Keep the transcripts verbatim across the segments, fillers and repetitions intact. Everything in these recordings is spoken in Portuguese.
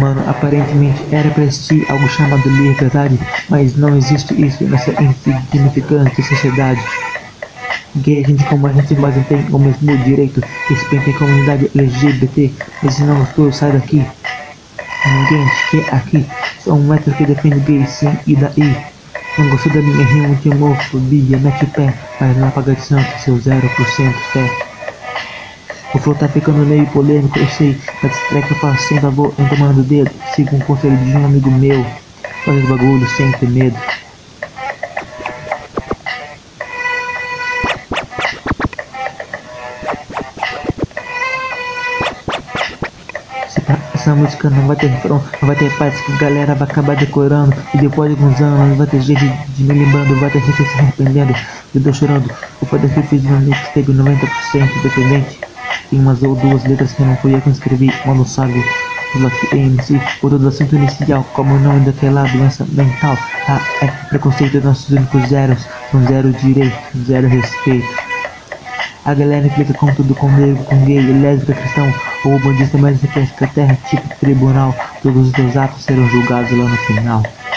Mano, aparentemente era pra existir algo chamado liberdade, mas não existe isso nessa insignificante sociedade. Gay, a gente como a gente mas não tem o mesmo direito. Respeitem a comunidade L G B T, mas se não gostou, sai daqui. Ninguém te quer aqui, sou um hétero que defende gay sim, e daí? Não gostou da minha rima de homofobia, mete o pé, mas não apaga de santo seu zero por cento fé. O flow tá ficando meio polêmico, eu sei, mas track eu faço sem favor, em tomando o dedo, sigo um conselho de um amigo meu, faz o bagulho sem ter medo. Essa música não vai ter refrão, não vai ter partes que a galera vai acabar decorando. E depois de alguns anos vai ter gente de me lembrando, vai ter gente se arrependendo. Eu tô chorando, o foda que eu fiz no mixtape noventa por cento independente. Tem umas ou duas letras que não fui eu que escrevi, mano salve. Block M C, o todo assunto inicial, como o nome daquela doença mental. Ah, é preconceito, nossos únicos zeros, são zero direito, zero respeito. A galera implica com tudo, com negro, com gay, lésbica, cristão ou bandista, mas você pensa que a terra é tipo tribunal. Todos os teus atos serão julgados lá no final.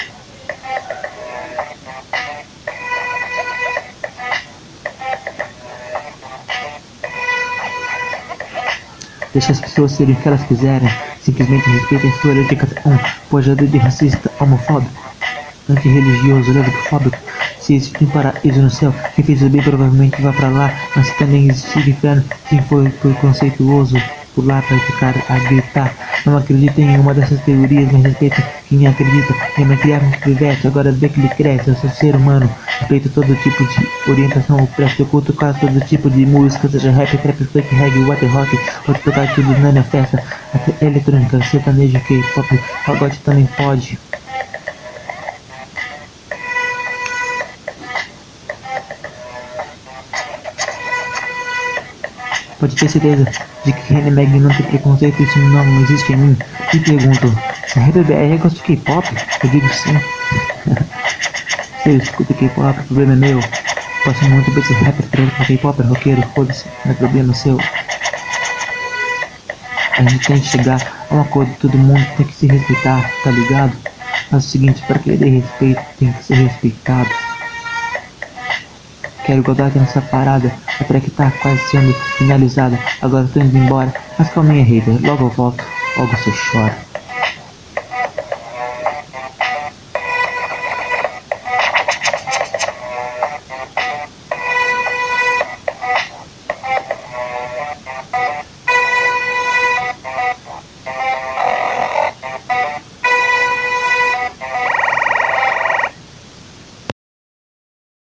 Deixa as pessoas serem o que elas quiserem, simplesmente respeitem a história de cada um. Pode haver de racista, homofóbico, antirreligioso, lésbico-fóbico. Se existe um paraíso no céu, quem fez o bem provavelmente vai pra lá. Mas se também existir inferno, quem foi preconceituoso por lá vai ficar a gritar. Não acredita em uma dessas teorias, mas respeita quem acredita. Minha mãe criava um pivete, agora vê que ele cresce. Eu sou ser humano, respeito todo tipo de orientação. Eu presto culto quase todo tipo de música, seja rap, trap, funk, reggae, water rock. Pode tocar tudo na minha festa, até eletrônica, sertanejo, K-pop, pagode também pode. Pode ter certeza de que René Meg não tem preconceito, isso não existe em mim. Me pergunto, se a Rap B R gosta de K-pop? Eu digo sim. Se eu escuto K-pop, o problema é meu. Posso muito bem ser rapper, trap, K-pop, roqueiro, foda-se, não é problema seu. A gente tem que chegar a um acordo, todo mundo tem que se respeitar, tá ligado? Mas é o seguinte, para querer respeito, tem que ser respeitado. Quero igualdade nessa parada, a track tá quase sendo finalizada. Agora tô indo embora, mas calminha hater, logo eu volto, logo você chora.